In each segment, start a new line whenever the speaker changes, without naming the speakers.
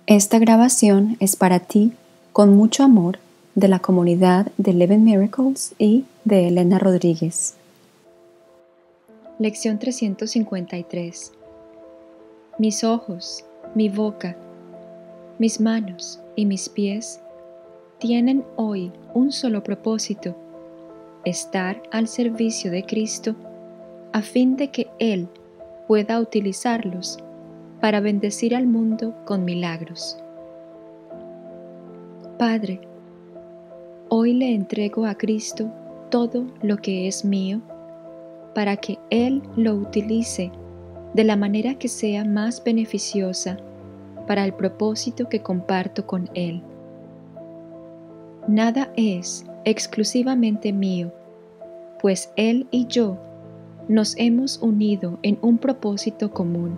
Esta grabación es para ti, con mucho amor, de la comunidad de Eleven Miracles y de Elena Rodríguez. Lección 353. Mis ojos, mi boca, mis manos y mis pies tienen hoy un solo propósito: estar al servicio de Cristo a fin de que Él pueda utilizarlos para bendecir al mundo con milagros. Padre, hoy le entrego a Cristo todo lo que es mío para que Él lo utilice de la manera que sea más beneficiosa para el propósito que comparto con Él. Nada es exclusivamente mío, pues Él y yo nos hemos unido en un propósito común.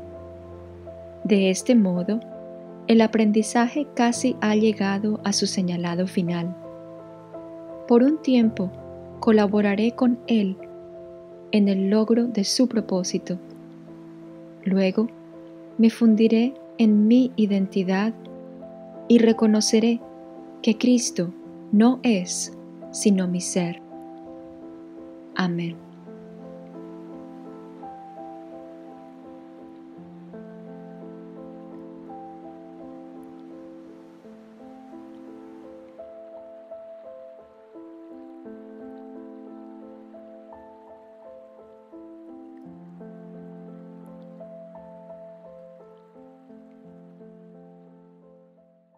De este modo, el aprendizaje casi ha llegado a su señalado final. Por un tiempo, colaboraré con Él en el logro de su propósito. Luego, me fundiré en mi identidad y reconoceré que Cristo no es sino mi ser. Amén.